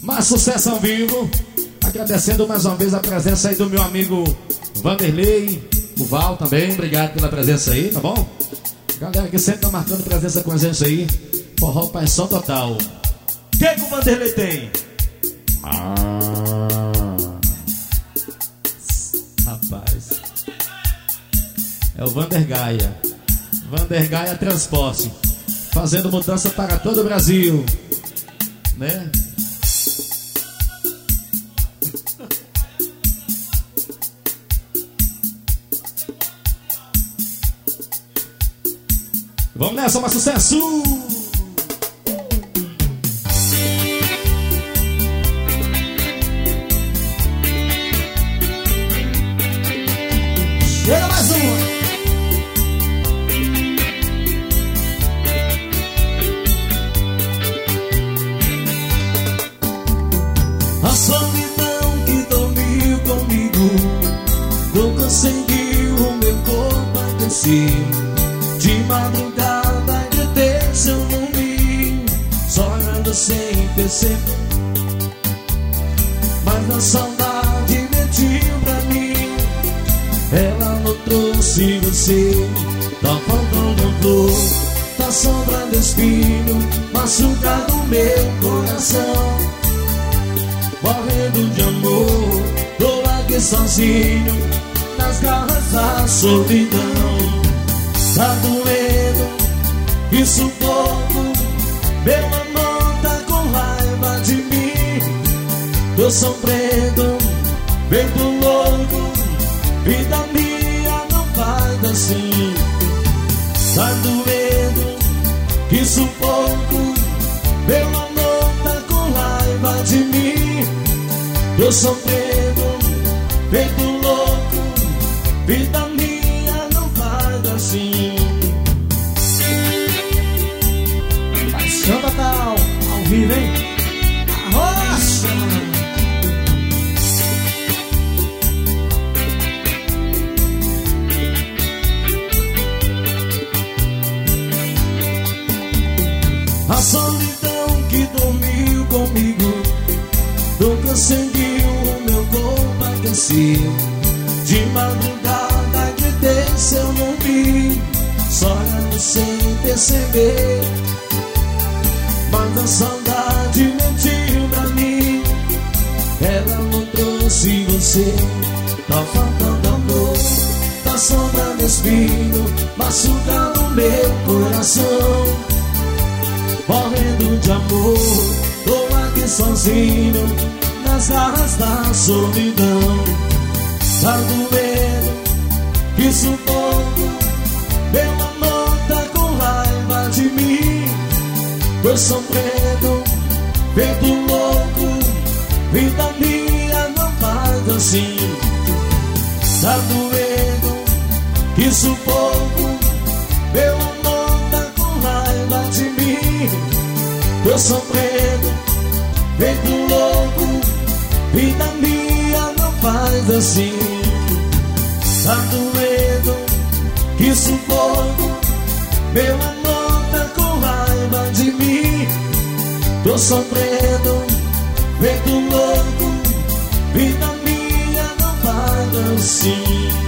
Mais sucesso ao vivo. Agradecendo mais uma vez a presença aí do meu amigo Vanderlei, o Val também. Obrigado pela presença aí, tá bom? Galera que sempre tá marcando presença com a gente aí. Forró Paixão Total. O que o Vanderlei tem? Rapaz, é o Vandergaia. Vandergaia Transporte, fazendo mudança para todo o Brasil, né? Vamos nessa, mais sucesso! Chega mais uma! A solidão que dormiu comigo não conseguiu o meu corpo aquecer. De madrugada gritei seu nome, sonhando sem perceber. Mas a saudade mentiu pra mim, ela não trouxe você. Tá faltando dor, tá sobrando espinho, machucado meu coração. Morrendo de amor, tô aqui sozinho, nas garras da solidão. Tá doendo, que sufoco, meu amor tá com raiva de mim. Tô sofrendo, feito louco, vida minha não faz assim. Tá doendo, que sufoco, meu amor tá com raiva de mim. Tô sofrendo, feito louco, vida minha não faz assim. Paixão Total, ao vivo, hein? Arrocha! A solidão que dormiu comigo não conseguiu o meu corpo aquecer. De madrugada gritei seu nome, sonhando sem perceber. Mas a saudade mentiu pra mim, ela não trouxe você. Tá faltando amor, tá sobrando espinho, machucando meu coração. Morrendo de amor, tô aqui sozinho, nas garras da solidão. Tá doendo, que sufoco, meu amor tá com raiva de mim. Tô sofrendo, feito louco, vida minha não faz assim. Tá doendo, que sufoco, meu amor tá com raiva de mim. Tô sofrendo, feito louco, vida minha não faz assim. Tá doendo, que sufoco, meu amor tá com raiva de mim. Tô sofrendo, feito louco, vida minha não faz assim.